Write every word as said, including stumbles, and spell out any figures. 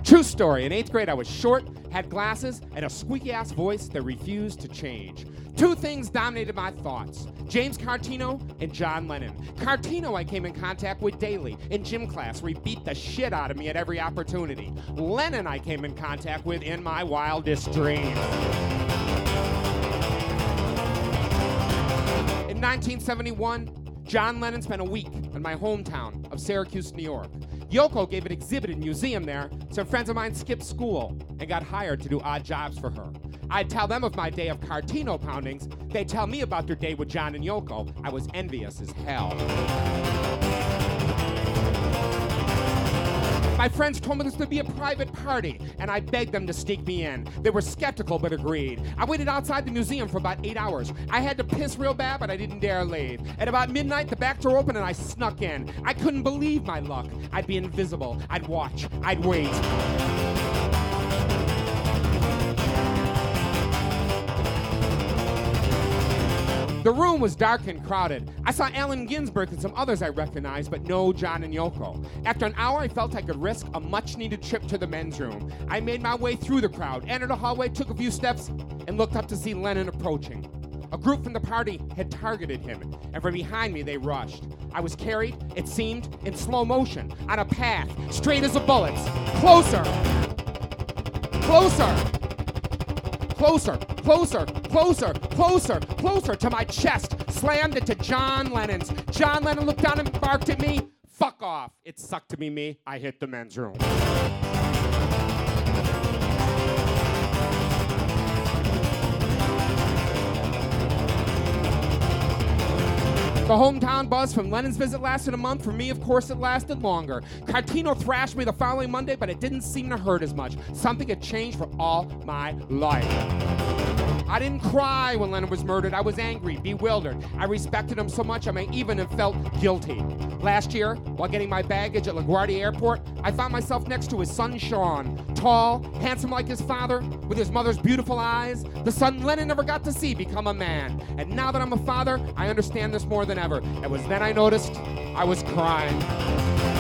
True story, in eighth grade I was short, had glasses, and a squeaky-ass voice that refused to change. Two things dominated my thoughts, James Cartino and John Lennon. Cartino I came in contact with daily in gym class where he beat the shit out of me at every opportunity. Lennon I came in contact with in my wildest dreams. In nineteen seventy-one, John Lennon spent a week in my hometown of Syracuse, New York. Yoko gave an exhibit in a museum there, so friends of mine skipped school and got hired to do odd jobs for her. I'd tell them of my day of Cartino poundings. They'd tell me about their day with John and Yoko. I was envious as hell. My friends told me this would be a private party, and I begged them to sneak me in. They were skeptical, but agreed. I waited outside the museum for about eight hours. I had to piss real bad, but I didn't dare leave. At about midnight, the back door opened, and I snuck in. I couldn't believe my luck. I'd be invisible. I'd watch. I'd wait. The room was dark and crowded. I saw Allen Ginsberg and some others I recognized, but no John and Yoko. After an hour, I felt I could risk a much-needed trip to the men's room. I made my way through the crowd, entered a hallway, took a few steps, and looked up to see Lennon approaching. A group from the party had targeted him, and from behind me they rushed. I was carried, it seemed, in slow motion, on a path, straight as a bullet. Closer! Closer! Closer, closer, closer, closer, closer to my chest, slammed into John Lennon's. John Lennon looked down and barked at me, "Fuck off." It sucked to be me. I hit the men's room. The hometown buzz from Lennon's visit lasted a month. For me, of course, it lasted longer. Cartino thrashed me the following Monday, but it didn't seem to hurt as much. Something had changed for all my life. I didn't cry when Lennon was murdered. I was angry, bewildered. I respected him so much I may even have felt guilty. Last year, while getting my baggage at LaGuardia Airport, I found myself next to his son, Sean. Tall, handsome like his father, with his mother's beautiful eyes. The son Lennon never got to see become a man. And now that I'm a father, I understand this more than ever. It was then I noticed I was crying.